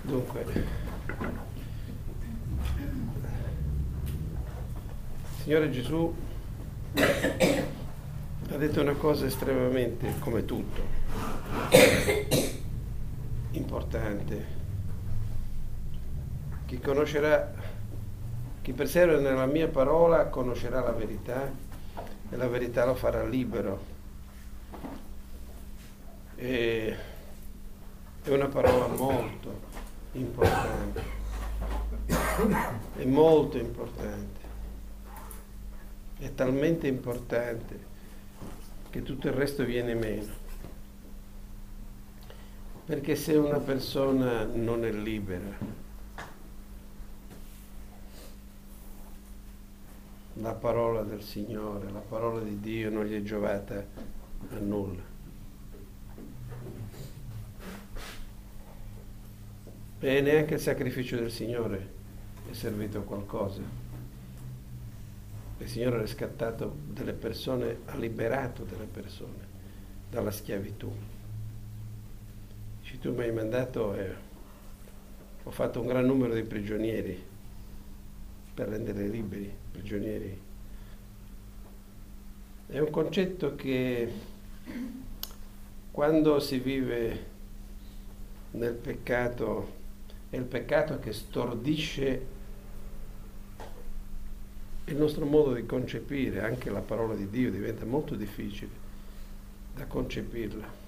Dunque, il Signore Gesù ha detto una cosa estremamente, come tutto, importante. Chi persevera nella mia parola conoscerà la verità e la verità lo farà libero. E è una parola molto importante, è molto importante, è talmente importante che tutto il resto viene meno. Perché se una persona non è libera, la parola del Signore, la parola di Dio non gli è giovata a nulla. E neanche il sacrificio del Signore è servito a qualcosa. Il Signore ha riscattato delle persone, ha liberato delle persone dalla schiavitù. Tu mi hai mandato e ho fatto un gran numero di prigionieri per renderli liberi, prigionieri. È un concetto che quando si vive nel peccato, è il peccato che stordisce il nostro modo di concepire, anche la parola di Dio diventa molto difficile da concepirla.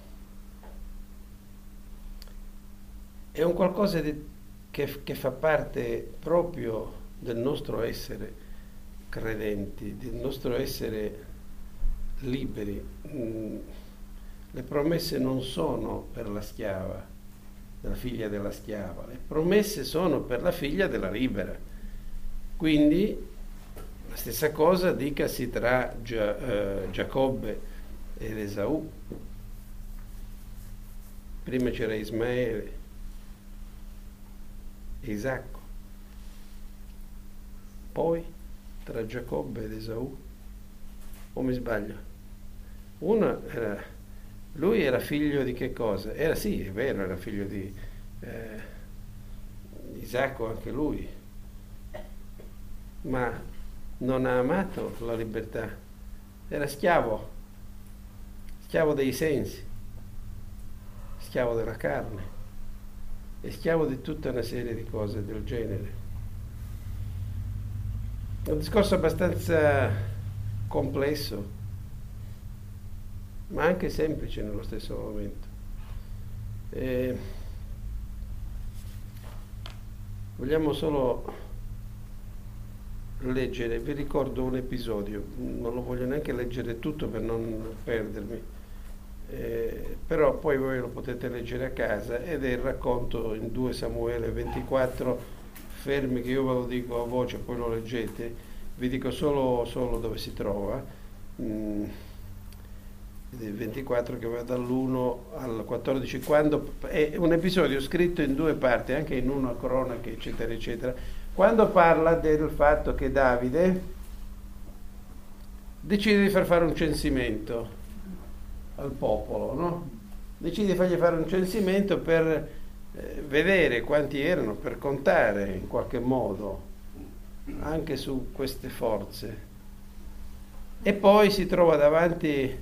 È un qualcosa che fa parte proprio del nostro essere credenti, del nostro essere liberi. Le promesse non sono per la schiava, la figlia della schiava, le promesse sono per la figlia della libera. Quindi la stessa cosa dicasi tra Giacobbe ed Esaù. Prima c'era Ismaele e Isacco, poi tra Giacobbe ed Esaù, o mi sbaglio? Lui era figlio di che cosa? Sì, è vero, era figlio di Isacco anche lui, ma non ha amato la libertà, era schiavo dei sensi, schiavo della carne, è schiavo di tutta una serie di cose del genere. È un discorso abbastanza complesso, ma anche semplice nello stesso momento. Vogliamo solo leggere, vi ricordo un episodio, non lo voglio neanche leggere tutto per non perdermi. Però poi voi lo potete leggere a casa ed è il racconto in 2 Samuele 24, fermi che io ve lo dico a voce, poi lo leggete, vi dico solo dove si trova, 24 che va dall'1 al 14, quando è un episodio scritto in 2 parti, anche in una cronache eccetera eccetera, quando parla del fatto che Davide decide di fare un censimento al popolo, no? Decide di fargli fare un censimento per vedere quanti erano, per contare in qualche modo anche su queste forze. E poi si trova davanti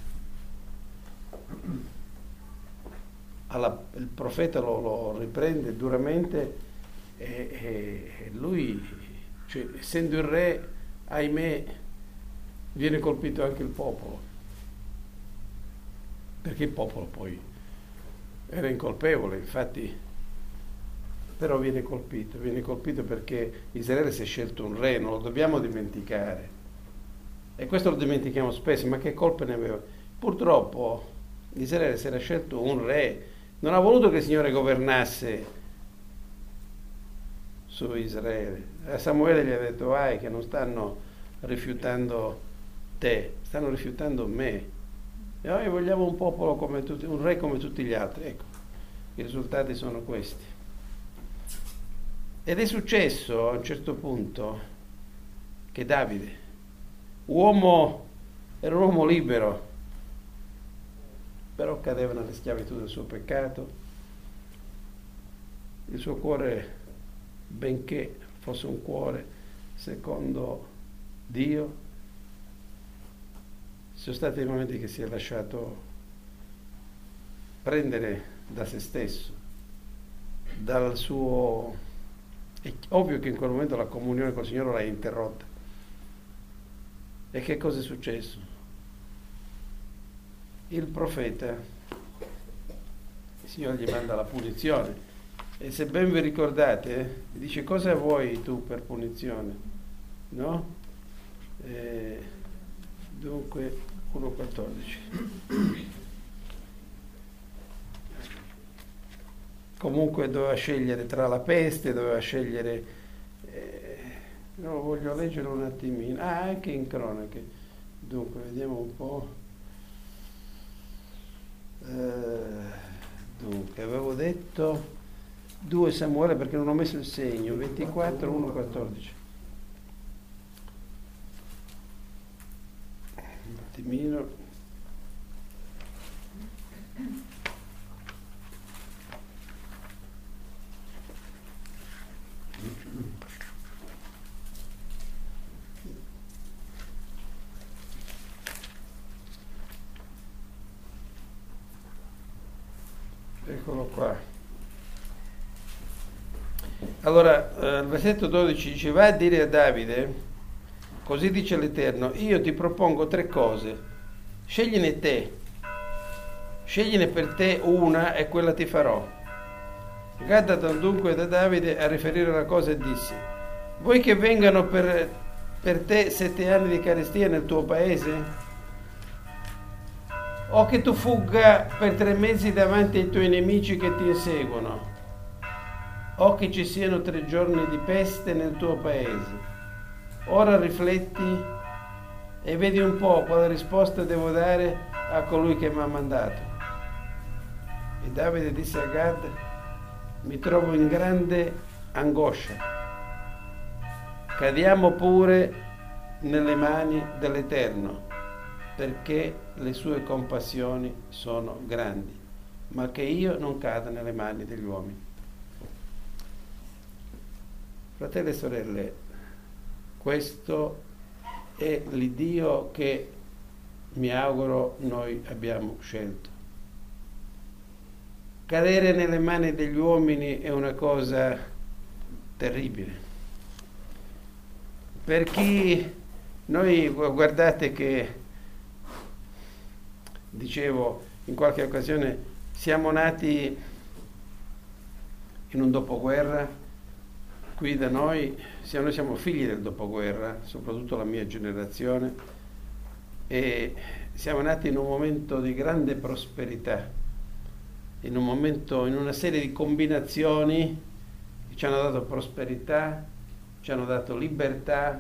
il profeta lo riprende duramente e lui, cioè, essendo il re, ahimè, viene colpito anche il popolo. Perché il popolo poi era incolpevole, infatti, però viene colpito perché Israele si è scelto un re, non lo dobbiamo dimenticare. E questo lo dimentichiamo spesso, ma che colpe ne aveva? Purtroppo Israele si era scelto un re, non ha voluto che il Signore governasse su Israele. A Samuele gli ha detto: vai, che non stanno rifiutando te, stanno rifiutando me. E noi vogliamo un popolo come tutti, un re come tutti gli altri. Ecco, i risultati sono questi. Ed è successo a un certo punto che Davide, era un uomo libero, però cadeva nella schiavitù del suo peccato. il suo cuore, benché fosse un cuore secondo Dio, ci sono stati dei momenti che si è lasciato prendere da se stesso, dal suo... È ovvio che in quel momento la comunione col Signore l'ha interrotta. E che cosa è successo? Il profeta, il Signore gli manda la punizione. E se ben vi ricordate, dice: cosa vuoi tu per punizione? No? Dunque 1,14. Comunque doveva scegliere tra la peste, doveva scegliere... no, voglio leggere un attimino. Anche in cronache. Dunque, vediamo un po'. Dunque, avevo detto 2 Samuele perché non ho messo il segno. 24, 1, 14. Un attimino. Eccolo qua. Allora, il versetto 12 dice: vai a dire a Davide, così dice l'Eterno, io ti propongo 3 cose, scegliene te, scegliene per te una e quella ti farò. Gad andò dunque da Davide a riferire la cosa e disse: vuoi che vengano per te 7 anni di carestia nel tuo paese? O che tu fugga per 3 mesi davanti ai tuoi nemici che ti inseguono? O che ci siano 3 giorni di peste nel tuo paese? Ora rifletti e vedi un po' quale risposta devo dare a colui che mi ha mandato. E Davide disse a Gad: mi trovo in grande angoscia. Cadiamo pure nelle mani dell'Eterno, perché le sue compassioni sono grandi, ma che io non cada nelle mani degli uomini. Fratelli e sorelle, questo è l'Iddio che mi auguro noi abbiamo scelto. Cadere nelle mani degli uomini è una cosa terribile. Per chi noi, guardate che, dicevo in qualche occasione, siamo nati in un dopoguerra, qui da noi siamo figli del dopoguerra, soprattutto la mia generazione, e siamo nati in un momento di grande prosperità, in un momento, in una serie di combinazioni che ci hanno dato prosperità, ci hanno dato libertà,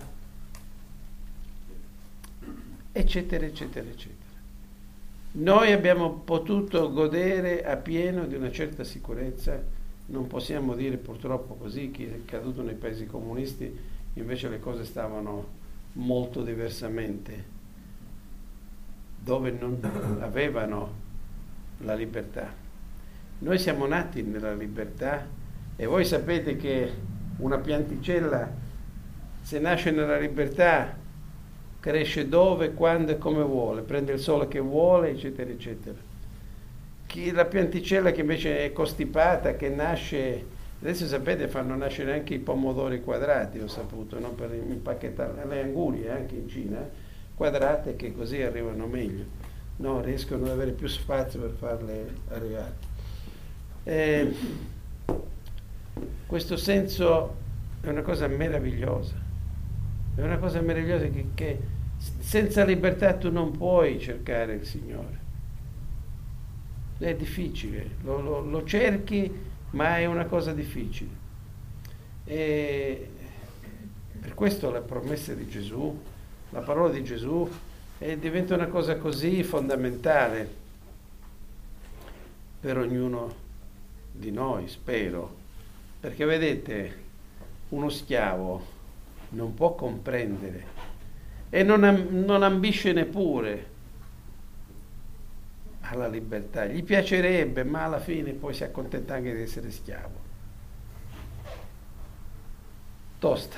eccetera, eccetera, eccetera. Noi abbiamo potuto godere appieno di una certa sicurezza, non possiamo dire purtroppo così, chi è caduto nei paesi comunisti, invece le cose stavano molto diversamente, dove non avevano la libertà. Noi siamo nati nella libertà e voi sapete che una pianticella, se nasce nella libertà, cresce dove, quando e come vuole, prende il sole che vuole, eccetera, eccetera. La pianticella che invece è costipata, che nasce, adesso sapete fanno nascere anche i pomodori quadrati, ho saputo, no? Per impacchettare le angurie anche in Cina, quadrate, che così arrivano meglio, no? Riescono ad avere più spazio per farle arrivare. Questo senso è una cosa meravigliosa, è una cosa meravigliosa che senza libertà tu non puoi cercare il Signore. È difficile, lo cerchi, ma è una cosa difficile. E per questo la promessa di Gesù, la parola di Gesù, diventa una cosa così fondamentale per ognuno di noi, spero. Perché vedete, uno schiavo non può comprendere e non ambisce neppure alla libertà, gli piacerebbe, ma alla fine poi si accontenta anche di essere schiavo. tosta.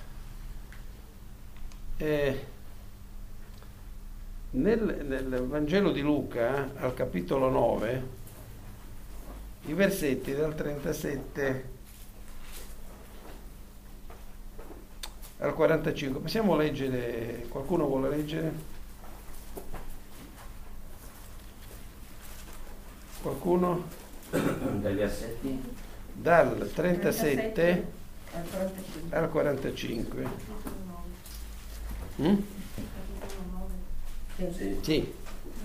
Nel Vangelo di Luca, al capitolo 9, i versetti dal 37 al 45, possiamo leggere? Qualcuno vuole leggere? Qualcuno? Dai versetti? Dal 37 al 45. Sì. Sì.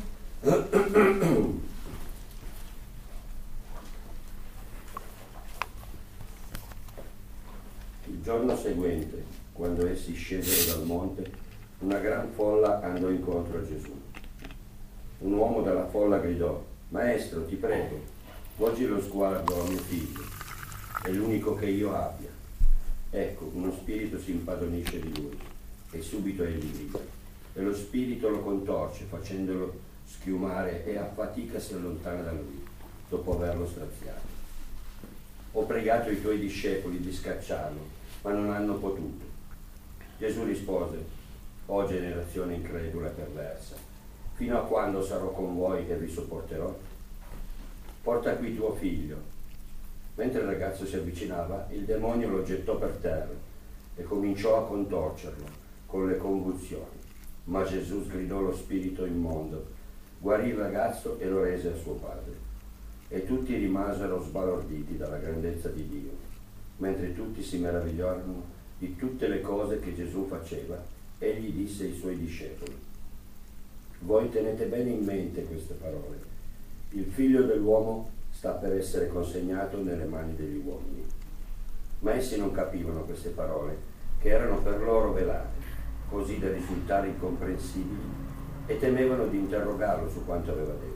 Il giorno seguente, quando essi scesero dal monte, una gran folla andò incontro a Gesù. Un uomo dalla folla gridò: Maestro, ti prego, volgi lo sguardo a mio figlio, è l'unico che io abbia. Ecco, uno spirito si impadronisce di lui, e subito egli grida, e lo spirito lo contorce, facendolo schiumare, e a fatica si allontana da lui, dopo averlo straziato. Ho pregato i tuoi discepoli di scacciarlo, ma non hanno potuto. Gesù rispose: O generazione incredula e perversa, fino a quando sarò con voi e vi sopporterò? Porta qui tuo figlio. Mentre il ragazzo si avvicinava, il demonio lo gettò per terra e cominciò a contorcerlo con le convulsioni. Ma Gesù sgridò lo spirito immondo, guarì il ragazzo e lo rese a suo padre. E tutti rimasero sbalorditi dalla grandezza di Dio, mentre tutti si meravigliarono di tutte le cose che Gesù faceva. Egli disse ai suoi discepoli: Voi tenete bene in mente queste parole. Il figlio dell'uomo sta per essere consegnato nelle mani degli uomini. Ma essi non capivano queste parole, che erano per loro velate, così da risultare incomprensibili, e temevano di interrogarlo su quanto aveva detto.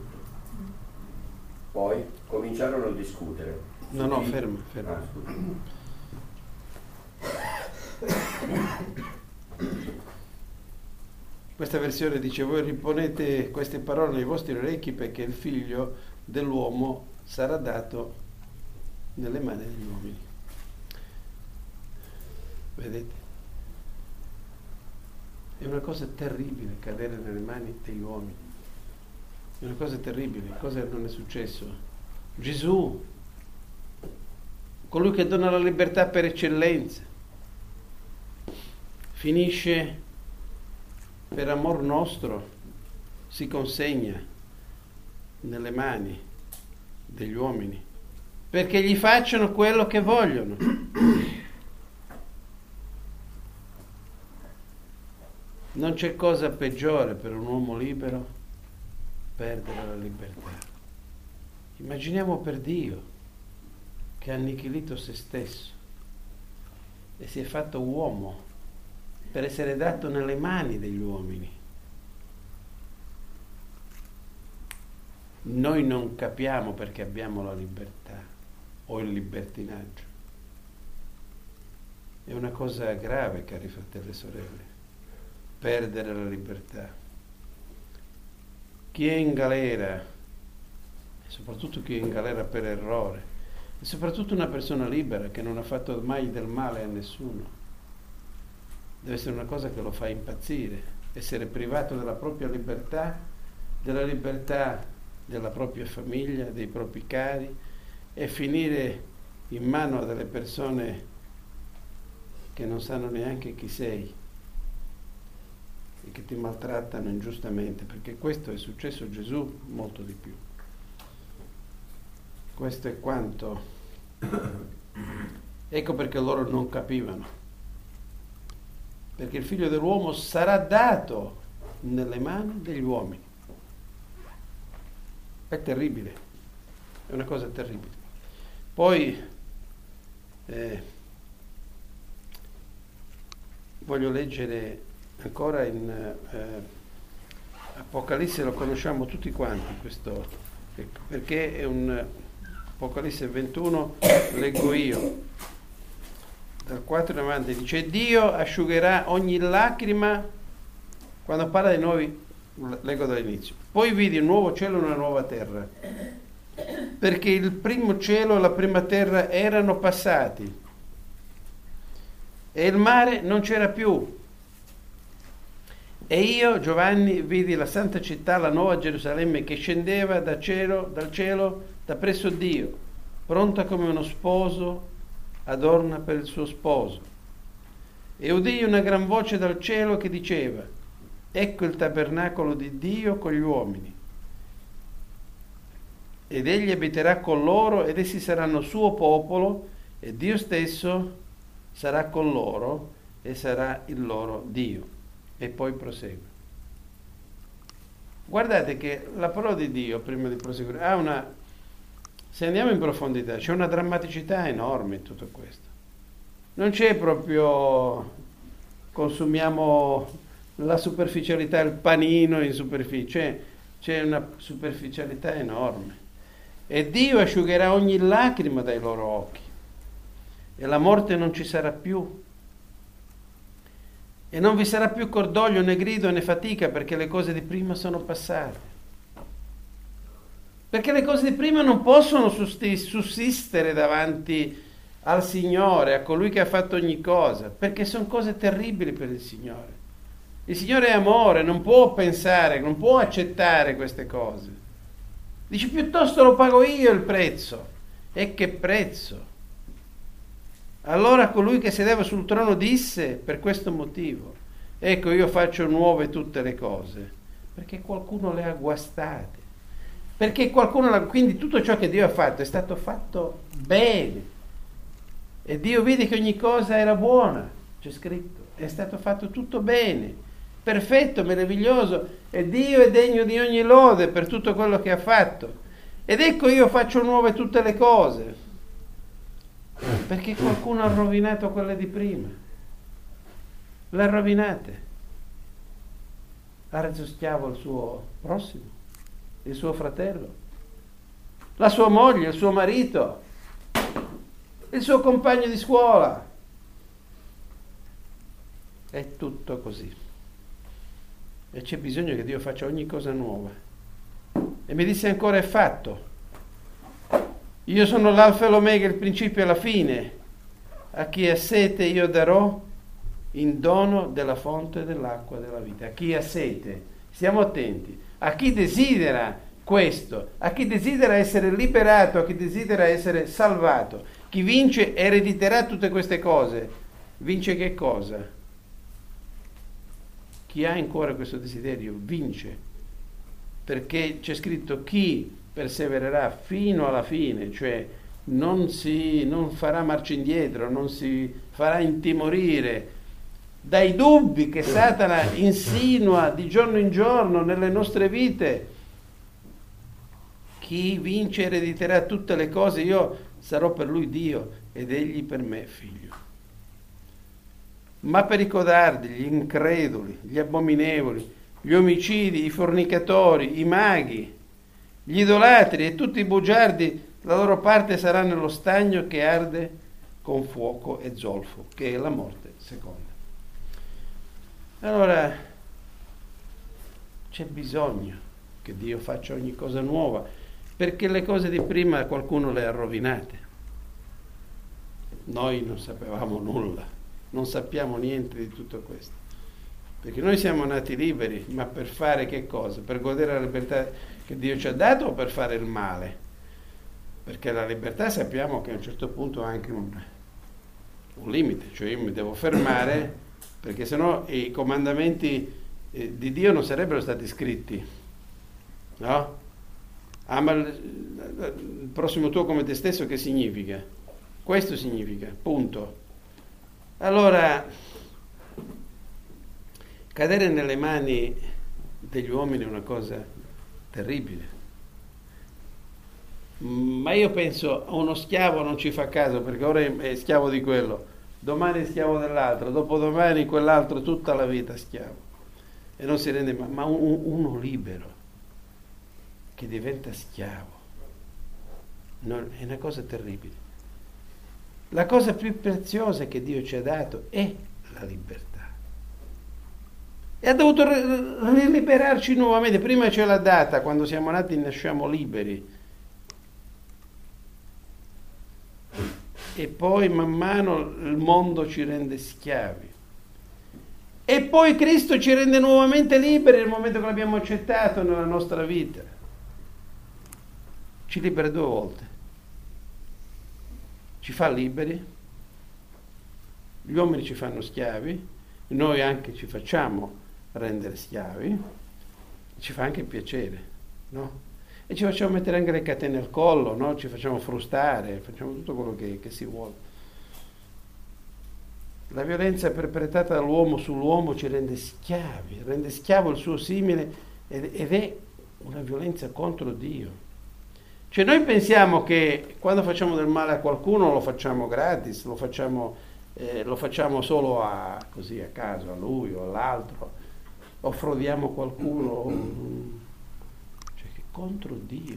Poi cominciarono a discutere. Fermo. Questa versione dice: voi riponete queste parole nei vostri orecchi, perché il figlio dell'uomo sarà dato nelle mani degli uomini. Vedete? È una cosa terribile cadere nelle mani degli uomini. È una cosa terribile. Cosa non è successo? Gesù, colui che dona la libertà per eccellenza, finisce per amor nostro, si consegna nelle mani degli uomini perché gli facciano quello che vogliono. Non c'è cosa peggiore per un uomo libero perdere la libertà. Immaginiamo per Dio, che ha annichilito se stesso e si è fatto uomo per essere dato nelle mani degli uomini. Noi non capiamo perché abbiamo la libertà o il libertinaggio. È una cosa grave, cari fratelli e sorelle, perdere la libertà. Chi è in galera, e soprattutto chi è in galera per errore, e soprattutto una persona libera che non ha fatto mai del male a nessuno, deve essere una cosa che lo fa impazzire, essere privato della propria libertà, della libertà della propria famiglia, dei propri cari, e finire in mano a delle persone che non sanno neanche chi sei e che ti maltrattano ingiustamente, perché questo è successo a Gesù molto di più. Questo è quanto. Ecco perché loro non capivano. Perché il figlio dell'uomo sarà dato nelle mani degli uomini. È terribile, è una cosa terribile. Poi voglio leggere ancora in Apocalisse, lo conosciamo tutti quanti questo, perché è un Apocalisse 21, leggo io. Dal 4 in avanti dice: Dio asciugherà ogni lacrima. Quando parla di noi, leggo dall'inizio. Poi vidi un nuovo cielo e una nuova terra, perché il primo cielo e la prima terra erano passati e il mare non c'era più. E io, Giovanni, vidi la santa città, la nuova Gerusalemme, che scendeva dal cielo, da presso Dio, pronta come uno sposo adorna per il suo sposo. E udii una gran voce dal cielo che diceva: ecco il tabernacolo di Dio con gli uomini. Ed egli abiterà con loro, ed essi saranno suo popolo, e Dio stesso sarà con loro, e sarà il loro Dio. E poi prosegue. Guardate che la parola di Dio, prima di proseguire, se andiamo in profondità, c'è una drammaticità enorme in tutto questo. Non c'è proprio, consumiamo la superficialità, il panino in superficie, c'è una superficialità enorme. E Dio asciugherà ogni lacrima dai loro occhi, e la morte non ci sarà più. E non vi sarà più cordoglio, né grido, né fatica, perché le cose di prima sono passate. Perché le cose di prima non possono sussistere davanti al Signore, a colui che ha fatto ogni cosa, perché sono cose terribili per il Signore. Il Signore è amore, non può pensare, non può accettare queste cose. Dice: piuttosto lo pago io il prezzo. E che prezzo? Allora colui che sedeva sul trono disse, per questo motivo: ecco, io faccio nuove tutte le cose, perché qualcuno le ha guastate, perché quindi tutto ciò che Dio ha fatto è stato fatto bene, e Dio vide che ogni cosa era buona, c'è scritto, è stato fatto tutto bene, perfetto, meraviglioso, e Dio è degno di ogni lode per tutto quello che ha fatto. Ed ecco, io faccio nuove tutte le cose, perché qualcuno ha rovinato quelle di prima, le ha rovinate, ha reso schiavo il suo prossimo, il suo fratello, la sua moglie, il suo marito, il suo compagno di scuola. È tutto così, e c'è bisogno che Dio faccia ogni cosa nuova. E mi disse ancora: è fatto. Io sono l'alfa e l'omega, il principio e la fine. A chi ha sete io darò in dono della fonte dell'acqua della vita. A chi ha sete, stiamo attenti, a chi desidera questo, a chi desidera essere liberato, a chi desidera essere salvato. Chi vince erediterà tutte queste cose. Vince che cosa? Chi ha in cuore questo desiderio vince, perché c'è scritto: chi persevererà fino alla fine, cioè non farà marcia indietro, non si farà intimorire dai dubbi che Satana insinua di giorno in giorno nelle nostre vite. Chi vince erediterà tutte le cose, io sarò per lui Dio ed egli per me figlio. Ma per i codardi, gli increduli, gli abominevoli, gli omicidi, i fornicatori, i maghi, gli idolatri e tutti i bugiardi, la loro parte sarà nello stagno che arde con fuoco e zolfo, che è la morte seconda. Allora, c'è bisogno che Dio faccia ogni cosa nuova, perché le cose di prima qualcuno le ha rovinate. Noi non sapevamo nulla, non sappiamo niente di tutto questo, perché noi siamo nati liberi, ma per fare che cosa? Per godere la libertà che Dio ci ha dato, o per fare il male? Perché la libertà sappiamo che a un certo punto ha anche un limite, cioè io mi devo fermare, perché sennò i comandamenti di Dio non sarebbero stati scritti, no? Ama il prossimo tuo come te stesso, che significa? Questo significa, punto. Allora, cadere nelle mani degli uomini è una cosa terribile, ma io penso a uno schiavo non ci fa caso, perché ora è schiavo di quello, domani è schiavo dell'altro, dopodomani quell'altro, tutta la vita schiavo, e non si rende mai. Ma uno libero che diventa schiavo è una cosa terribile. La cosa più preziosa che Dio ci ha dato è la libertà, e ha dovuto riliberarci nuovamente. Prima ce l'ha data, quando siamo nati nasciamo liberi, e poi man mano il mondo ci rende schiavi. E poi Cristo ci rende nuovamente liberi nel momento che l'abbiamo accettato nella nostra vita. Ci libera 2 volte. Ci fa liberi, gli uomini ci fanno schiavi, noi anche ci facciamo rendere schiavi, ci fa anche piacere, no? E ci facciamo mettere anche le catene al collo, no? Ci facciamo frustare, facciamo tutto quello che si vuole. La violenza perpetrata dall'uomo sull'uomo ci rende schiavi, rende schiavo il suo simile ed è una violenza contro Dio. Cioè noi pensiamo che quando facciamo del male a qualcuno lo facciamo gratis, lo facciamo solo così a caso, a lui o all'altro, o frodiamo qualcuno, cioè che è contro Dio,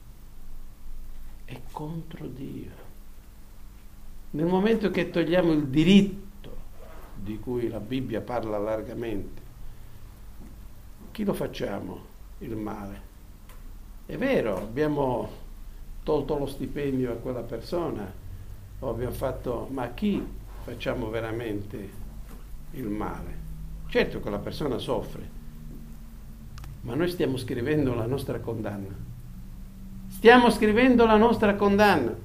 è contro Dio. Nel momento che togliamo il diritto di cui la Bibbia parla largamente, chi lo facciamo il male? È vero, abbiamo tolto lo stipendio a quella persona, o abbiamo fatto, ma a chi facciamo veramente il male? Certo che la persona soffre, ma noi stiamo scrivendo la nostra condanna. Stiamo scrivendo la nostra condanna.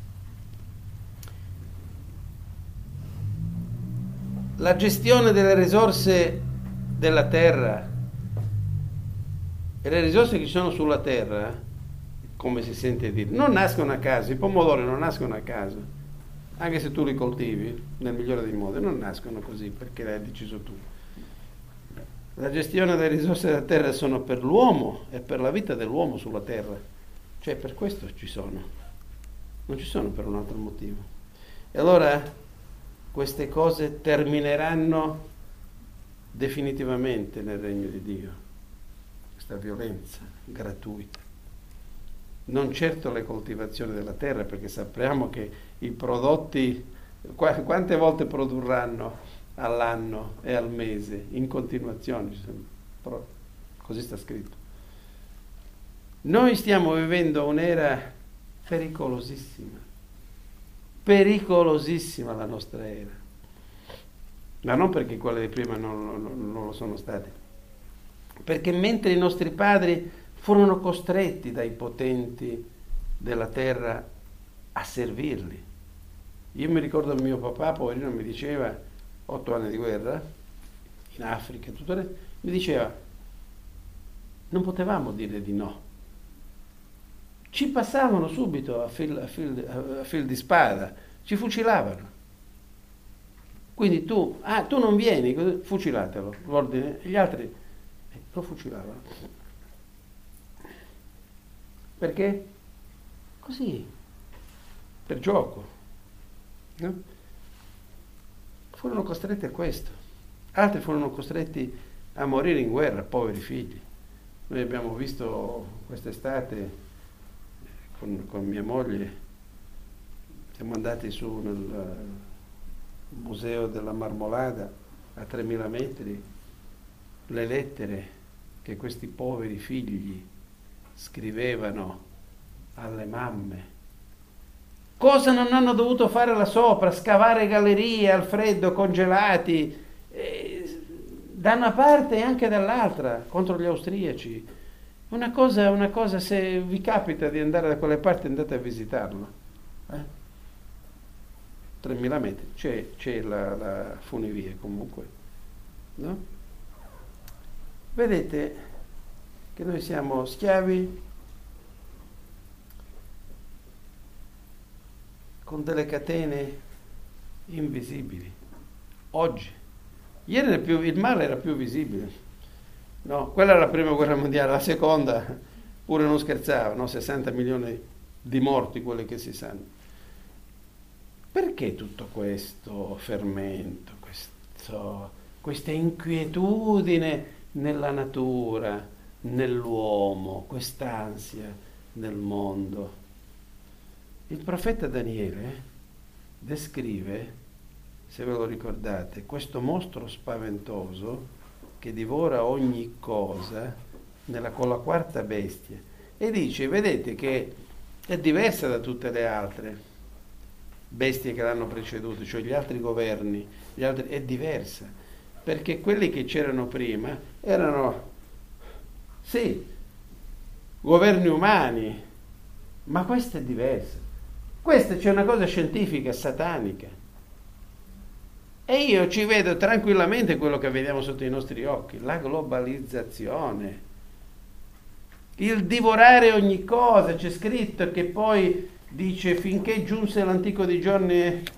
La gestione delle risorse della terra e le risorse che ci sono sulla terra, come si sente dire, non nascono a caso. I pomodori non nascono a caso, anche se tu li coltivi nel migliore dei modi, non nascono così perché l'hai deciso tu. La gestione delle risorse della terra sono per l'uomo e per la vita dell'uomo sulla terra, cioè per questo ci sono, non ci sono per un altro motivo. E allora queste cose termineranno definitivamente nel regno di Dio, questa violenza gratuita. Non certo le coltivazioni della terra, perché sappiamo che i prodotti, quante volte produrranno all'anno e al mese, in continuazione, così sta scritto. Noi stiamo vivendo un'era pericolosissima la nostra era, ma non perché quelle di prima non lo sono state, perché mentre i nostri padri furono costretti dai potenti della terra a servirli. Io mi ricordo mio papà, poverino, mi diceva, 8 anni di guerra in Africa, mi diceva, non potevamo dire di no, ci passavano subito a fil di spada, ci fucilavano. Quindi tu non vieni, fucilatelo, l'ordine, e gli altri lo fucilavano. Perché? Così, per gioco, no? Furono costretti a questo. Altri furono costretti a morire in guerra, poveri figli. Noi abbiamo visto quest'estate con mia moglie, siamo andati su nel museo della Marmolada a 3000 metri, le lettere che questi poveri figli scrivevano alle mamme. Cosa non hanno dovuto fare là sopra? Scavare gallerie al freddo, congelati, da una parte e anche dall'altra, contro gli austriaci. Una cosa, se vi capita di andare da quelle parti, andate a visitarlo. 3000 metri, c'è la funivia comunque, no? Vedete che noi siamo schiavi con delle catene invisibili. Oggi. Ieri il male era più visibile. No, quella era la prima guerra mondiale, la seconda pure non scherzava, no? 60 milioni di morti, quelli che si sanno. Perché tutto questo fermento, questa inquietudine nella natura, nell'uomo, quest'ansia nel mondo? Il profeta Daniele descrive, se ve lo ricordate, questo mostro spaventoso che divora ogni cosa con la quarta bestia, e dice, vedete che è diversa da tutte le altre, bestie che l'hanno preceduto, cioè gli altri governi, è diversa, perché quelli che c'erano prima erano, sì, governi umani, ma questa è diversa. Questa c'è una cosa scientifica, satanica. E io ci vedo tranquillamente quello che vediamo sotto i nostri occhi, la globalizzazione, il divorare ogni cosa. C'è scritto che poi dice finché giunse l'antico dei giorni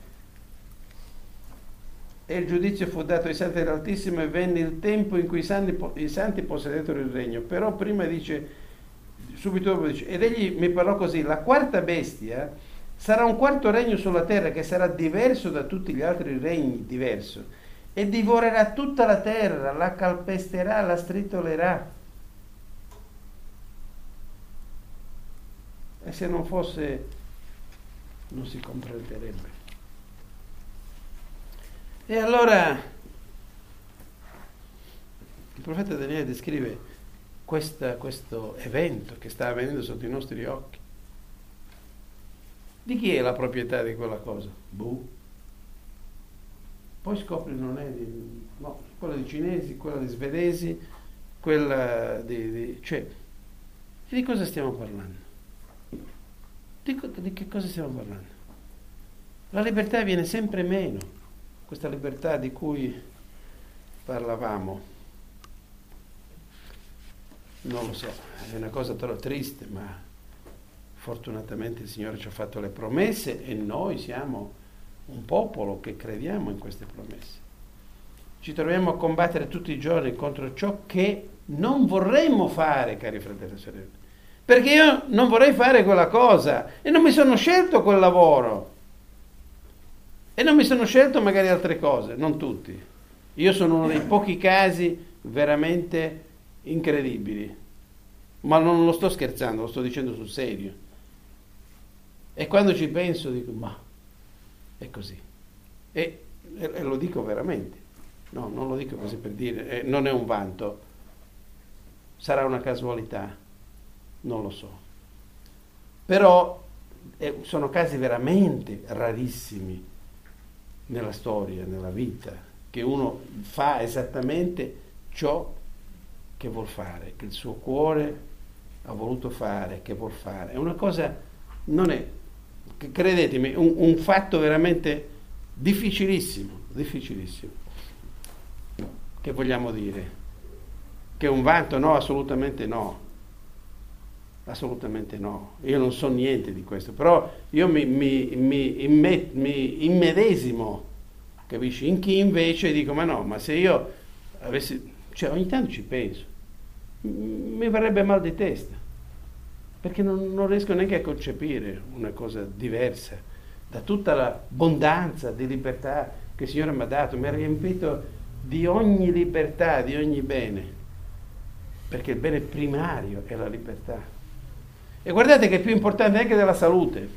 e il giudizio fu dato ai santi dell'Altissimo e venne il tempo in cui i santi possedettero il regno. Però prima dice, subito dopo dice, ed egli mi parlò così, la quarta bestia sarà un quarto regno sulla terra che sarà diverso da tutti gli altri regni, diverso, e divorerà tutta la terra, la calpesterà, la stritolerà. E se non fosse, non si comprenderebbe. E allora il profeta Daniele descrive questo evento che sta avvenendo sotto i nostri occhi. Di chi è la proprietà di quella cosa? Boh. Poi scopri non è quella di cinesi, quella di svedesi, quella cioè, di cosa stiamo parlando? Di che cosa stiamo parlando? La libertà viene sempre meno, questa libertà di cui parlavamo. Non lo so, è una cosa triste, ma fortunatamente il Signore ci ha fatto le promesse e noi siamo un popolo che crediamo in queste promesse. Ci troviamo a combattere tutti i giorni contro ciò che non vorremmo fare, cari fratelli e sorelle. Perché io non vorrei fare quella cosa e non mi sono scelto quel lavoro. E non mi sono scelto magari altre cose, non tutti. Io sono uno dei pochi casi veramente incredibili. Ma non lo sto scherzando, lo sto dicendo sul serio. E quando ci penso dico, ma è così. E lo dico veramente. No, non lo dico così per dire, non è un vanto. Sarà una casualità, non lo so. Però sono casi veramente rarissimi nella storia, nella vita, che uno fa esattamente ciò che vuol fare, che il suo cuore ha voluto fare, che vuol fare. È una cosa, non è, credetemi, un fatto veramente difficilissimo. Che vogliamo dire? Che è un vanto? No, assolutamente no. Assolutamente no. Io non so niente di questo, però io mi immedesimo, capisci? In chi invece dico, ma se io avessi, cioè ogni tanto ci penso, mi verrebbe mal di testa, perché non riesco neanche a concepire una cosa diversa da tutta l'abbondanza di libertà che il Signore mi ha dato, mi ha riempito di ogni libertà, di ogni bene, perché il bene primario è la libertà. E guardate che è più importante anche della salute.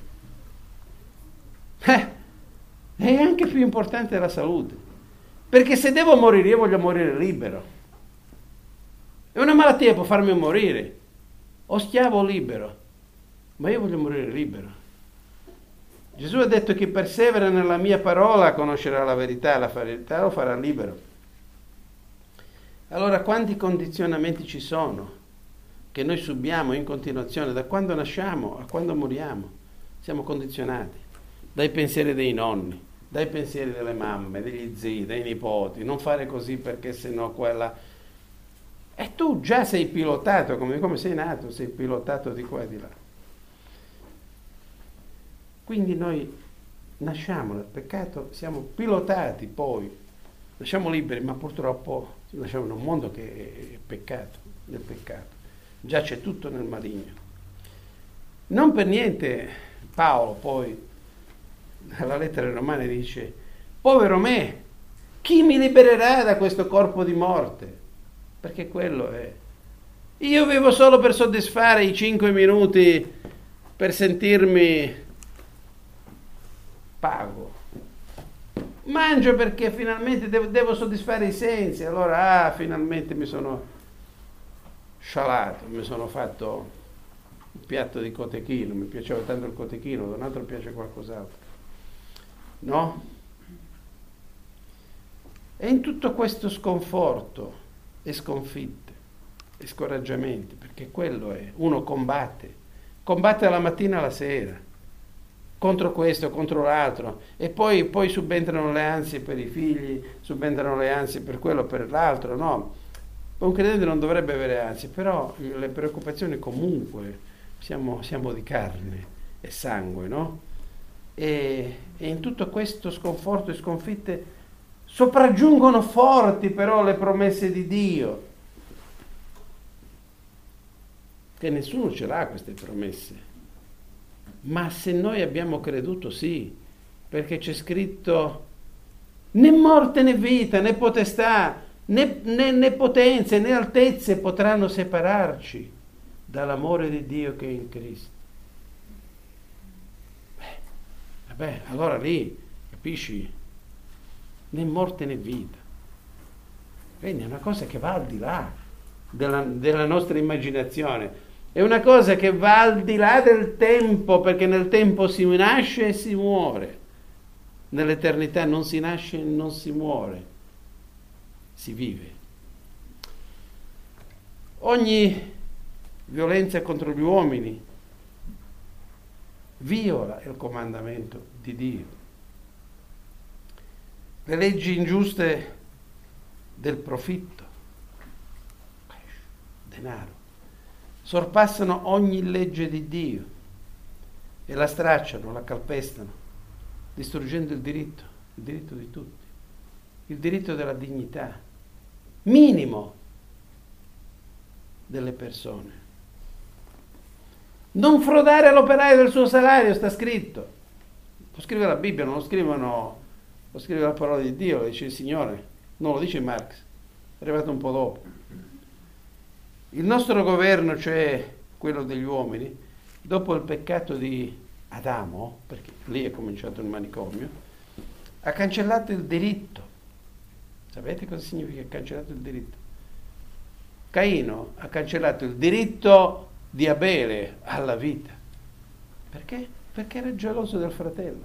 È anche più importante della salute, perché se devo morire io voglio morire libero. E una malattia può farmi morire, o schiavo o libero, ma io voglio morire libero. Gesù ha detto che persevera nella mia parola conoscerà la verità lo farà libero. Allora quanti condizionamenti ci sono che noi subiamo in continuazione da quando nasciamo a quando moriamo? Siamo condizionati dai pensieri dei nonni, dai pensieri delle mamme, degli zii, dei nipoti, non fare così perché sennò quella... E tu già sei pilotato, come sei nato, sei pilotato di qua e di là. Quindi noi nasciamo nel peccato, siamo pilotati poi, nasciamo liberi, ma purtroppo nasciamo in un mondo che è peccato, nel peccato. Già c'è tutto nel maligno. Non per niente Paolo poi, alla lettera ai Romani dice, povero me, chi mi libererà da questo corpo di morte? Perché quello è. Io vivo solo per soddisfare i 5 minuti, per sentirmi pago. Mangio perché finalmente devo soddisfare i sensi. Allora, finalmente mi sono scialato, mi sono fatto un piatto di cotechino, mi piaceva tanto il cotechino, da un altro piace qualcos'altro. no? E in tutto questo sconforto e sconfitte e scoraggiamenti, perché quello è, uno combatte dalla mattina alla sera, contro questo, contro l'altro, e poi subentrano le ansie per i figli, subentrano le ansie per quello, per l'altro, no? Un credente non dovrebbe avere ansie, però le preoccupazioni comunque, siamo di carne e sangue, no? E in tutto questo sconforto e sconfitte sopraggiungono forti però le promesse di Dio, che nessuno ce l'ha queste promesse. Ma se noi abbiamo creduto, sì, perché c'è scritto né morte né vita, né potestà, né potenze, né altezze potranno separarci dall'amore di Dio che è in Cristo. Vabbè, allora lì, capisci? Né morte né vita. Quindi è una cosa che va al di là della nostra immaginazione. È una cosa che va al di là del tempo, perché nel tempo si nasce e si muore. Nell'eternità non si nasce e non si muore, si vive. Ogni violenza contro gli uomini viola il comandamento di Dio. Le leggi ingiuste del profitto, denaro, sorpassano ogni legge di Dio e la stracciano, la calpestano, distruggendo il diritto di tutti, il diritto della dignità, minimo delle persone. Non frodare all'operaio del suo salario, sta scritto. Lo scrive la Bibbia, non lo scrivono, lo scrive la parola di Dio, lo dice il Signore, non lo dice Marx, è arrivato un po' dopo. Il nostro governo, cioè quello degli uomini, dopo il peccato di Adamo, perché lì è cominciato il manicomio, ha cancellato il diritto. Sapete cosa significa cancellato il diritto? Caino ha cancellato il diritto di Abele alla vita. Perché? Perché era geloso del fratello.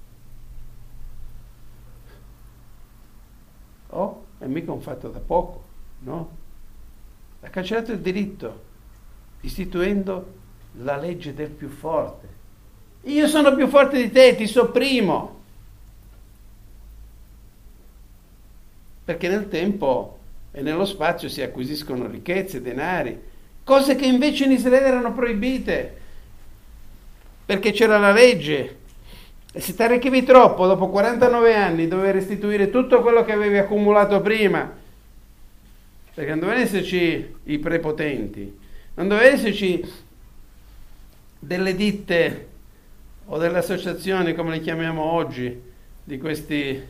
Oh, è mica un fatto da poco, no? Ha cancellato il diritto, istituendo la legge del più forte. Io sono più forte di te, ti sopprimo. Perché nel tempo e nello spazio si acquisiscono ricchezze, denari, cose che invece in Israele erano proibite, perché c'era la legge. E se ti arricchivi troppo, dopo 49 anni dovevi restituire tutto quello che avevi accumulato prima, perché non dovevano esserci i prepotenti, non dovevano esserci delle ditte o delle associazioni, come le chiamiamo oggi, di questi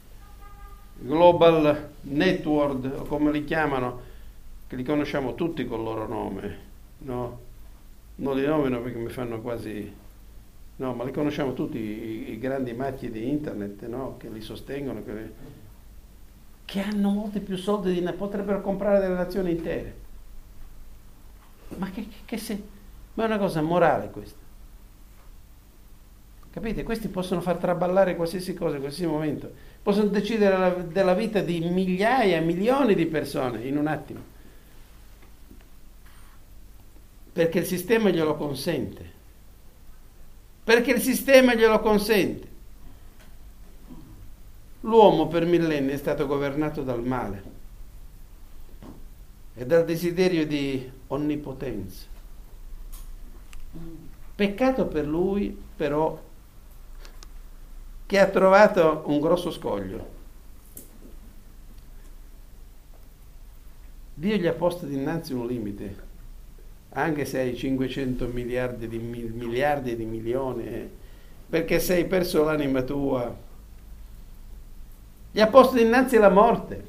global network, o come li chiamano, che li conosciamo tutti col loro nome, no? Non li nomino perché mi fanno quasi... No, ma li conosciamo tutti, i grandi macchie di internet, no? Che li sostengono, che hanno molti più soldi di potrebbero comprare delle nazioni intere. Ma ma è una cosa morale questa. Capite? Questi possono far traballare qualsiasi cosa in qualsiasi momento. Possono decidere della vita di migliaia, milioni di persone in un attimo. Perché il sistema glielo consente. Perché il sistema glielo consente. L'uomo per millenni è stato governato dal male e dal desiderio di onnipotenza. Peccato per lui, però, che ha trovato un grosso scoglio. Dio gli ha posto dinanzi un limite, anche se hai 500 miliardi di milioni, perché se hai perso l'anima tua, gli ha posto dinanzi la morte.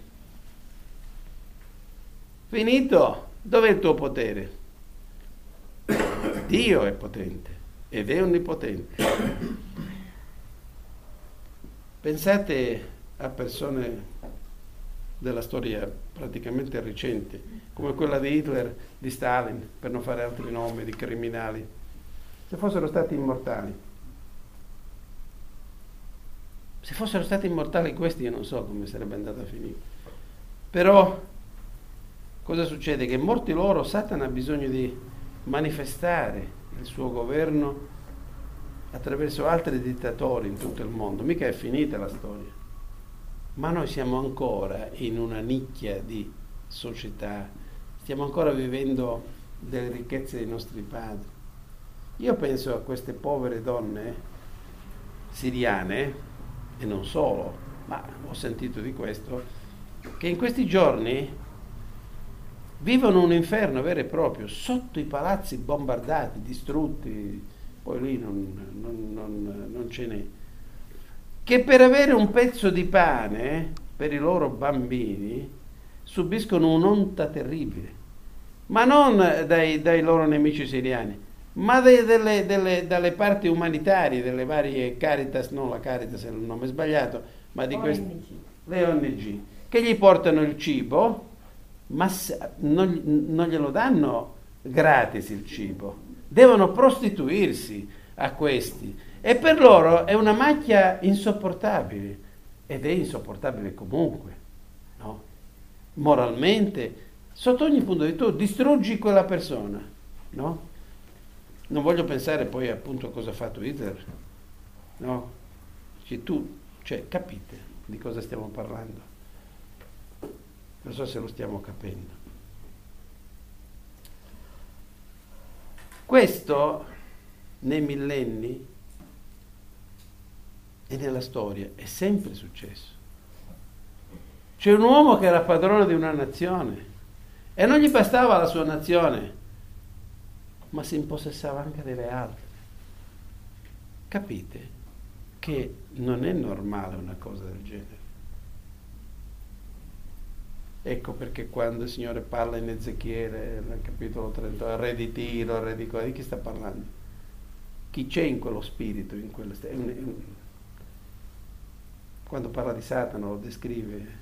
Finito. Dov'è il tuo potere? Dio è potente ed è onnipotente. Pensate a persone della storia praticamente recente, come quella di Hitler, di Stalin, per non fare altri nomi di criminali, se fossero stati immortali. Se fossero stati immortali questi, io non so come sarebbe andata a finire. Però cosa succede? Che morti loro, Satana ha bisogno di manifestare il suo governo attraverso altri dittatori in tutto il mondo. Mica è finita la storia. Ma noi siamo ancora in una nicchia di società, stiamo ancora vivendo delle ricchezze dei nostri padri. Io penso a queste povere donne siriane, e non solo, ma ho sentito di questo, che in questi giorni vivono un inferno vero e proprio, sotto i palazzi bombardati, distrutti, poi lì non ce n'è, che per avere un pezzo di pane per i loro bambini subiscono un'onta terribile, ma non dai loro nemici siriani, ma dalle parti umanitarie, delle varie Caritas, non la Caritas è il nome sbagliato, ma di queste, le ONG, che gli portano il cibo, ma non glielo danno gratis il cibo, devono prostituirsi a questi, e per loro è una macchia insopportabile, ed è insopportabile comunque, no? Moralmente, sotto ogni punto di vista, tu distruggi quella persona, no? Non voglio pensare poi appunto a cosa ha fatto Hitler, no? Capite di cosa stiamo parlando? Non so se lo stiamo capendo. Questo nei millenni e nella storia è sempre successo. C'è un uomo che era padrone di una nazione e non gli bastava la sua nazione, ma si impossessava anche delle altre. Capite che non è normale una cosa del genere. Ecco perché quando il Signore parla in Ezechiele, nel capitolo 30, re di Tiro, re di chi sta parlando? Chi c'è in quello spirito, in quella quando parla di Satana lo descrive.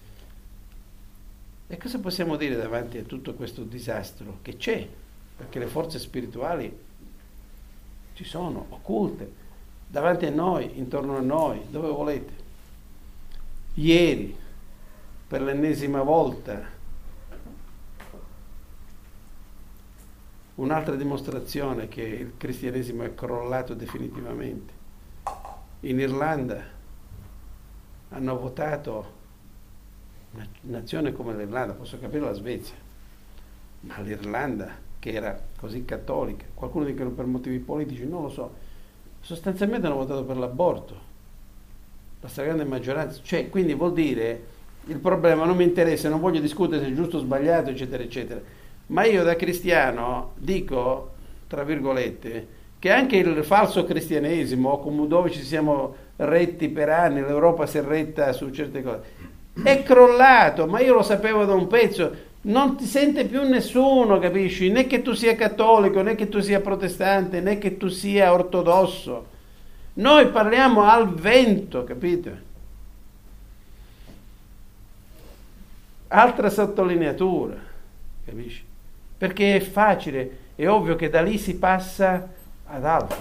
E cosa possiamo dire davanti a tutto questo disastro che c'è? Perché le forze spirituali ci sono, occulte, davanti a noi, intorno a noi, dove volete. Ieri, per l'ennesima volta, un'altra dimostrazione che il cristianesimo è crollato definitivamente. In Irlanda hanno votato una nazione come l'Irlanda, posso capire la Svezia, ma l'Irlanda, che era così cattolica, qualcuno dicono per motivi politici, non lo so, sostanzialmente hanno votato per l'aborto, la stragrande maggioranza, quindi vuol dire il problema non mi interessa, non voglio discutere se è giusto o sbagliato, eccetera, eccetera, ma io da cristiano dico, tra virgolette, che anche il falso cristianesimo, dove ci siamo retti per anni, l'Europa si è retta su certe cose, è crollato, ma io lo sapevo da un pezzo, non ti sente più nessuno, capisci? Né che tu sia cattolico, né che tu sia protestante, né che tu sia ortodosso. Noi parliamo al vento, capite? Altra sottolineatura, capisci? Perché è facile, è ovvio che da lì si passa ad altro.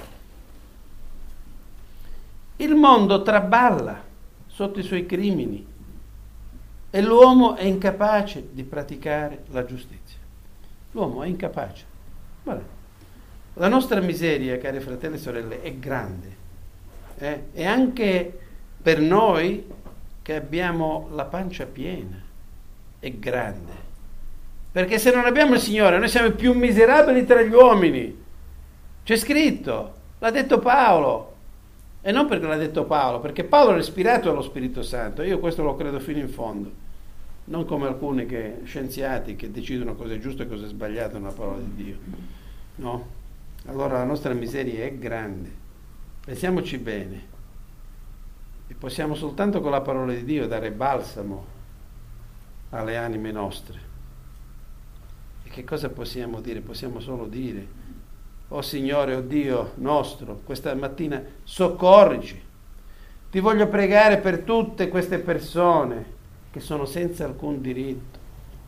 Il mondo traballa sotto i suoi crimini e l'uomo è incapace di praticare la giustizia. L'uomo è incapace. Guarda, la nostra miseria, cari fratelli e sorelle, è grande. E anche per noi che abbiamo la pancia piena, è grande. Perché se non abbiamo il Signore, noi siamo i più miserabili tra gli uomini. C'è scritto, l'ha detto Paolo. E non perché l'ha detto Paolo, perché Paolo è ispirato dallo Spirito Santo. Io questo lo credo fino in fondo. Non come alcuni scienziati che decidono cosa è giusto e cosa è sbagliato nella parola di Dio. No? Allora la nostra miseria è grande. Pensiamoci bene. E possiamo soltanto con la parola di Dio dare balsamo alle anime nostre. E che cosa possiamo dire? Possiamo solo dire: oh Signore, oh Dio nostro, questa mattina soccorrici. Ti voglio pregare per tutte queste persone che sono senza alcun diritto.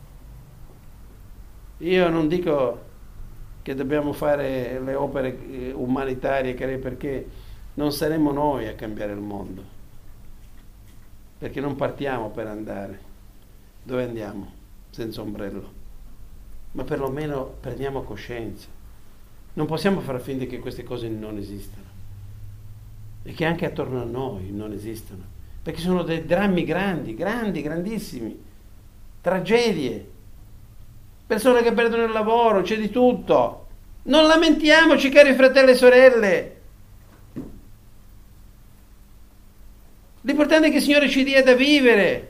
Io non dico che dobbiamo fare le opere umanitarie, perché non saremo noi a cambiare il mondo. perché non partiamo per andare. Dove andiamo? Senza ombrello. Ma perlomeno prendiamo coscienza. Non possiamo far finta che queste cose non esistano e che anche attorno a noi non esistono, perché sono dei drammi grandi, grandissimi, tragedie, persone che perdono il lavoro, c'è di tutto. Non lamentiamoci, cari fratelli e sorelle. L'importante è che il Signore ci dia da vivere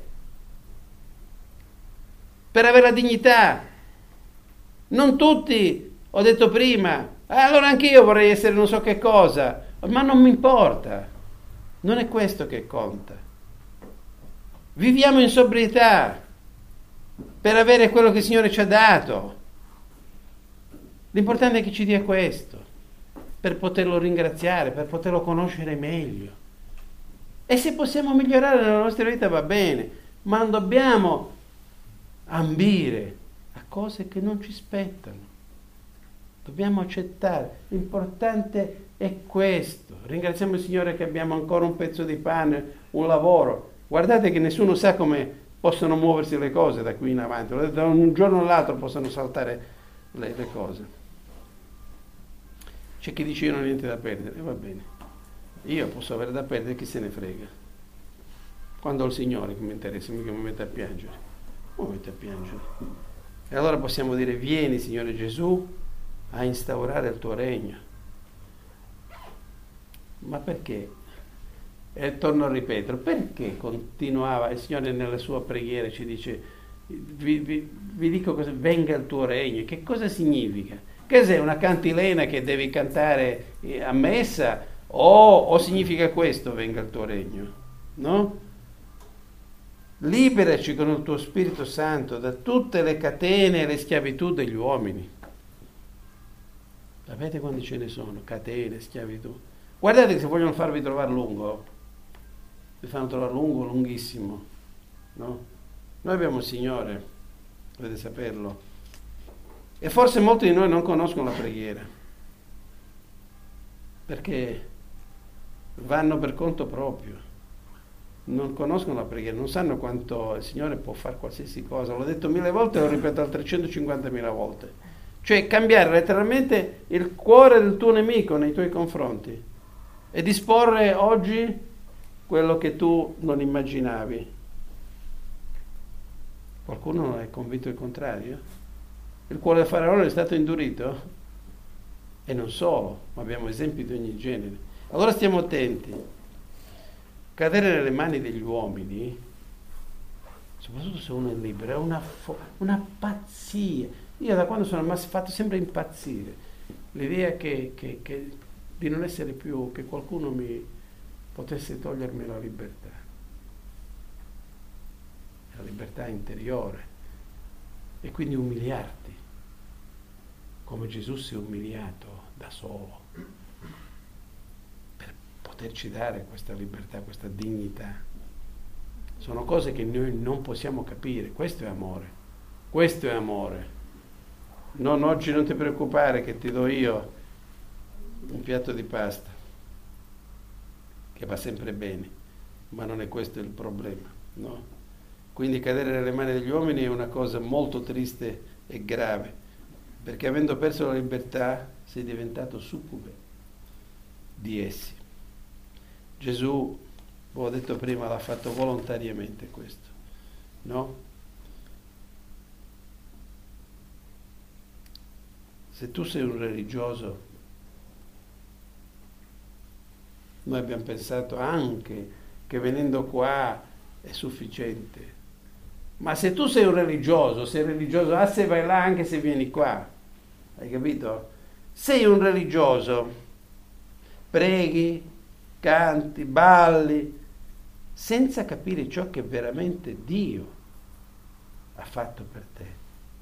per avere la dignità. Non tutti, ho detto prima, allora anche io vorrei essere non so che cosa, ma non mi importa, non è questo che conta. Viviamo in sobrietà per avere quello che il Signore ci ha dato. L'importante è che ci dia questo, per poterlo ringraziare, per poterlo conoscere meglio. E se possiamo migliorare nella nostra vita va bene, ma non dobbiamo ambire a cose che non ci spettano. Dobbiamo accettare. L'importante è questo. Ringraziamo il Signore che abbiamo ancora un pezzo di pane, un lavoro. Guardate che nessuno sa come possono muoversi le cose da qui in avanti. Da un giorno all'altro possono saltare le cose. C'è chi dice io non ho niente da perdere, e va bene. Io posso avere da perdere, chi se ne frega. Quando ho il Signore che mi interessa, mica mi mette a piangere. Mi mette a piangere. E allora possiamo dire: vieni, Signore Gesù, a instaurare il tuo regno. Ma perché? E torno a ripetere, perché continuava il Signore nella sua preghiera, ci dice: vi dico cosa, venga il tuo regno. Che cosa significa? Che sei una cantilena che devi cantare a messa, o significa questo, venga il tuo regno? No? Liberaci con il tuo Spirito Santo da tutte le catene e le schiavitù degli uomini. Sapete quanti ce ne sono? Catene, schiavitù. Guardate che se vogliono farvi trovare lungo, vi fanno trovare lungo, lunghissimo. No? Noi abbiamo il Signore, dovete saperlo. E forse molti di noi non conoscono la preghiera, perché vanno per conto proprio. Non conoscono la preghiera, non sanno quanto il Signore può fare qualsiasi cosa. L'ho detto 1000 volte e lo ripeto altre 150.000 volte. Cioè cambiare letteralmente il cuore del tuo nemico nei tuoi confronti e disporre oggi quello che tu non immaginavi. Qualcuno non è convinto il contrario? Il cuore del Faraone è stato indurito? E non solo, ma abbiamo esempi di ogni genere. Allora stiamo attenti. Cadere nelle mani degli uomini, soprattutto se uno è libero, è una pazzia. Io da quando sono rimasto fatto sempre impazzire l'idea che di non essere più, che qualcuno mi potesse togliermi la libertà interiore, e quindi umiliarti come Gesù si è umiliato da solo per poterci dare questa libertà, questa dignità. Sono cose che noi non possiamo capire. Questo è amore, questo è amore. Non, oggi non ti preoccupare che ti do io un piatto di pasta, che va sempre bene, ma non è questo il problema, no? Quindi cadere nelle mani degli uomini è una cosa molto triste e grave, perché avendo perso la libertà sei diventato succube di essi. Gesù, ho detto prima, l'ha fatto volontariamente questo, no? Se tu sei un religioso, noi abbiamo pensato anche che venendo qua è sufficiente, ma se tu sei religioso, se vai là anche se vieni qua, hai capito? Sei un religioso, preghi, canti, balli, senza capire ciò che veramente Dio ha fatto per te.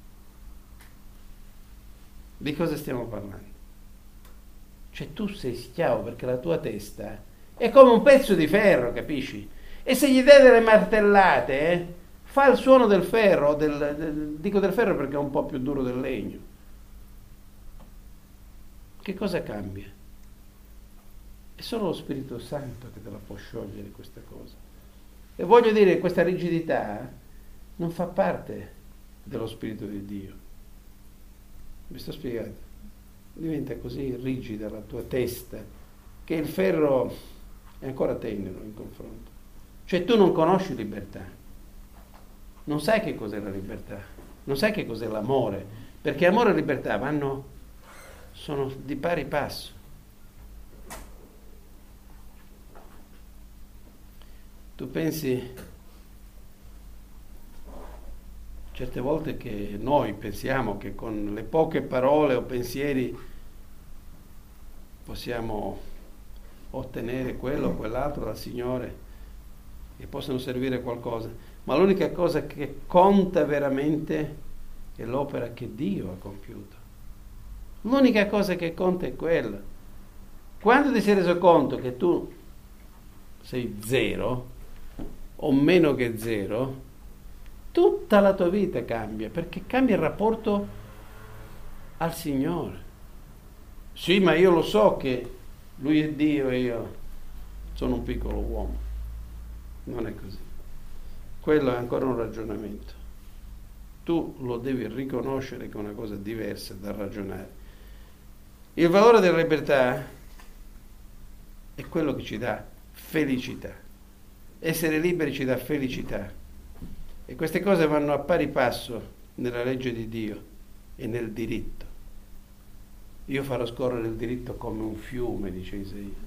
Di cosa stiamo parlando? Cioè tu sei schiavo perché la tua testa è come un pezzo di ferro, capisci? E se gli dai delle martellate, fa il suono del ferro, dico del ferro perché è un po' più duro del legno. Che cosa cambia? È solo lo Spirito Santo che te la può sciogliere questa cosa. E voglio dire, questa rigidità non fa parte dello Spirito di Dio. Mi sto spiegando? Diventa così rigida la tua testa che il ferro è ancora tenero in confronto. Cioè tu non conosci libertà, non sai che cos'è la libertà, non sai che cos'è l'amore, perché amore e libertà sono di pari passo. Tu pensi certe volte che noi pensiamo che con le poche parole o pensieri possiamo ottenere quello o quell'altro dal Signore che possono servire a qualcosa, ma l'unica cosa che conta veramente è l'opera che Dio ha compiuto. L'unica cosa che conta è quella. Quando ti sei reso conto che tu sei zero o meno che zero, tutta la tua vita cambia, perché cambia il rapporto al Signore. Sì, ma io lo so che Lui è Dio e io sono un piccolo uomo. Non è così. Quello è ancora un ragionamento. Tu lo devi riconoscere che è una cosa diversa da ragionare. Il valore della libertà è quello che ci dà felicità. Essere liberi ci dà felicità. E queste cose vanno a pari passo nella legge di Dio e nel diritto. Io farò scorrere il diritto come un fiume, dice Isaia.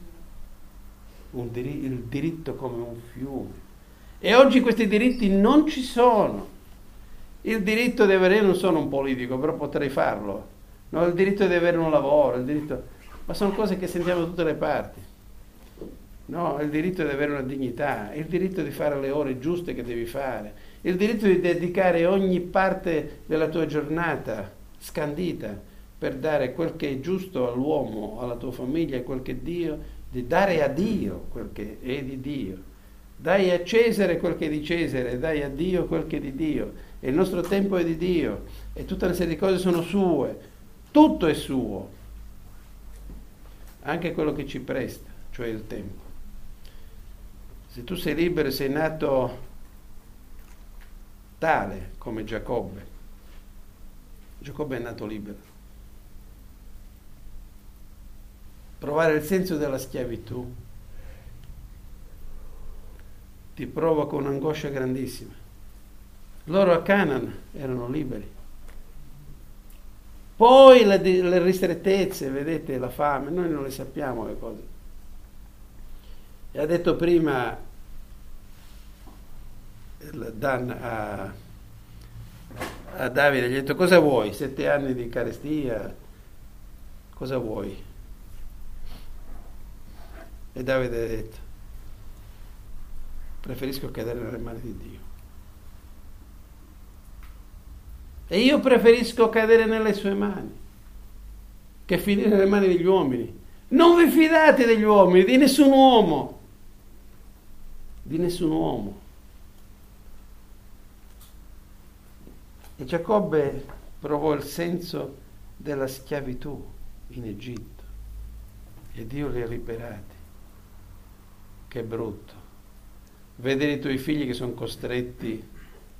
Il diritto come un fiume. E oggi questi diritti non ci sono. Il diritto di avere, io non sono un politico, però potrei farlo. No, il diritto di avere un lavoro, ma sono cose che sentiamo da tutte le parti. No, il diritto di avere una dignità, il diritto di fare le ore giuste che devi fare, il diritto di dedicare ogni parte della tua giornata scandita per dare quel che è giusto all'uomo, alla tua famiglia, quel che è Dio, di dare a Dio quel che è di Dio. Dai a Cesare quel che è di Cesare, dai a Dio quel che è di Dio. E il nostro tempo è di Dio e tutta una serie di cose sono sue, tutto è suo, anche quello che ci presta, cioè il tempo. Se tu sei libero, sei nato tale come Giacobbe. Giacobbe è nato libero. Provare il senso della schiavitù ti provoca un'angoscia grandissima. Loro a Canaan erano liberi. Poi le ristrettezze, vedete, la fame, noi non le sappiamo le cose. E ha detto prima Dan a Davide, gli ha detto: cosa vuoi? 7 anni di carestia? Cosa vuoi? E Davide ha detto: preferisco cadere nelle mani di Dio. E io preferisco cadere nelle sue mani che finire nelle mani degli uomini. Non vi fidate degli uomini, di nessun uomo. Di nessun uomo. E Giacobbe provò il senso della schiavitù in Egitto e Dio li ha liberati. Che brutto. Vedere i tuoi figli che sono costretti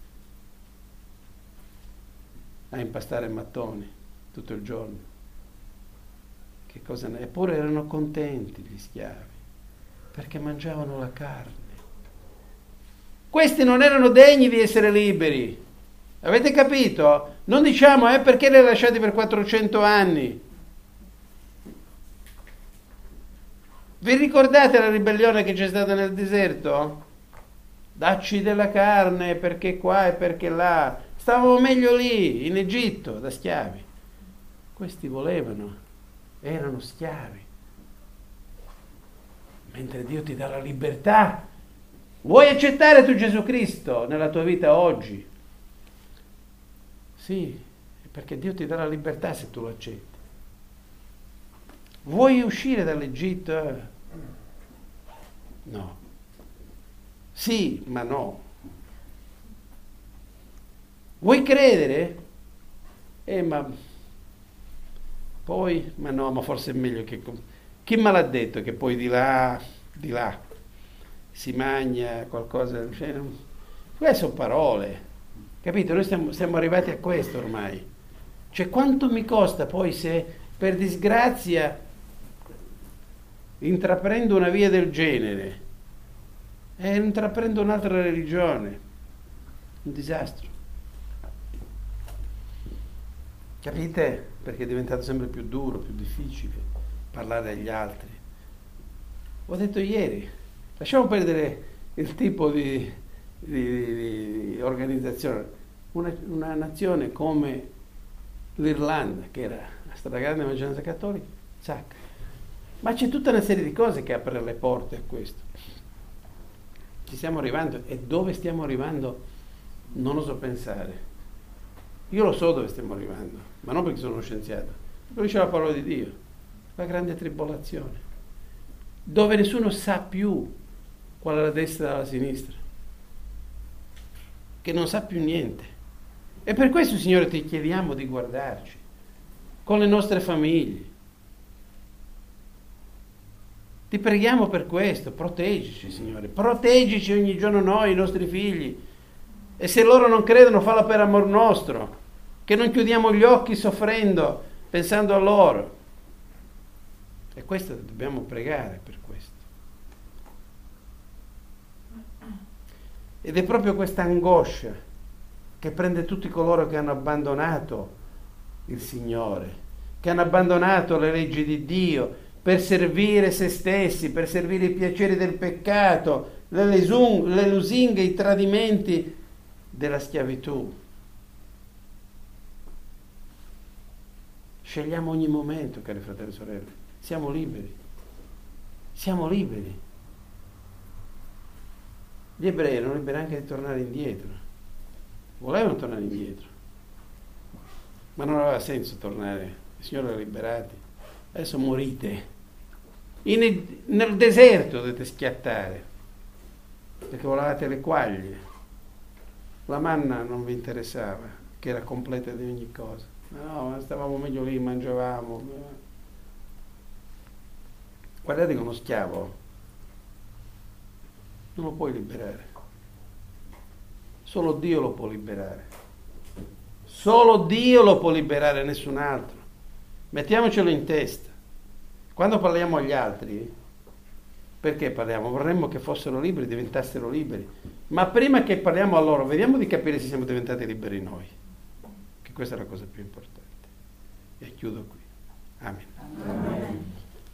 a impastare mattoni tutto il giorno. Che cosa ne... Eppure erano contenti gli schiavi, perché mangiavano la carne. Questi non erano degni di essere liberi. Avete capito? Non diciamo perché li hai lasciati per 400 anni. Vi ricordate la ribellione che c'è stata nel deserto? Dacci della carne perché qua e perché là. Stavamo meglio lì, in Egitto, da schiavi. Questi volevano, erano schiavi. Mentre Dio ti dà la libertà, vuoi accettare tu Gesù Cristo nella tua vita oggi? Sì, perché Dio ti dà la libertà se tu lo accetti. Vuoi uscire dall'Egitto? No. Sì, ma no. Vuoi credere? Ma poi, ma no, ma forse è meglio che... Chi me l'ha detto che poi di là... si mangia qualcosa, cioè, queste sono parole, capito? Noi siamo arrivati a questo ormai. Cioè, quanto mi costa poi se per disgrazia intraprendo una via del genere e intraprendo un'altra religione? Un disastro. Capite? Perché è diventato sempre più duro, più difficile parlare agli altri. Ho detto ieri, lasciamo perdere il tipo di organizzazione. Una nazione come l'Irlanda, che era la stragrande maggioranza cattolica, zac. Ma c'è tutta una serie di cose che apre le porte a questo. Ci stiamo arrivando, e dove stiamo arrivando non oso pensare. Io lo so dove stiamo arrivando, ma non perché sono uno scienziato, perché c'è la parola di Dio, la grande tribolazione, dove nessuno sa più qual è la destra e la sinistra, che non sa più niente. E per questo, Signore, ti chiediamo di guardarci con le nostre famiglie. Ti preghiamo per questo, proteggici, Signore, proteggici ogni giorno noi, i nostri figli. E se loro non credono, fallo per amor nostro, che non chiudiamo gli occhi soffrendo, pensando a loro. E questo dobbiamo pregare per questo. Ed è proprio questa angoscia che prende tutti coloro che hanno abbandonato il Signore, che hanno abbandonato le leggi di Dio per servire se stessi, per servire i piaceri del peccato, le lusinghe, i tradimenti della schiavitù. Scegliamo ogni momento, cari fratelli e sorelle. Siamo liberi. Siamo liberi. Gli ebrei erano liberi anche di tornare indietro. Volevano tornare indietro. Ma non aveva senso tornare. Il Signore li ha liberati. Adesso morite. Nel deserto dovete schiattare. Perché volevate le quaglie. La manna non vi interessava, che era completa di ogni cosa. No, stavamo meglio lì, mangiavamo. Guardate che uno schiavo non lo puoi liberare. Solo Dio lo può liberare. Solo Dio lo può liberare, nessun altro. Mettiamocelo in testa. Quando parliamo agli altri, perché parliamo? Vorremmo che fossero liberi, diventassero liberi. Ma prima che parliamo a loro, vediamo di capire se siamo diventati liberi noi. Che questa è la cosa più importante. E chiudo qui. Amen. Amen.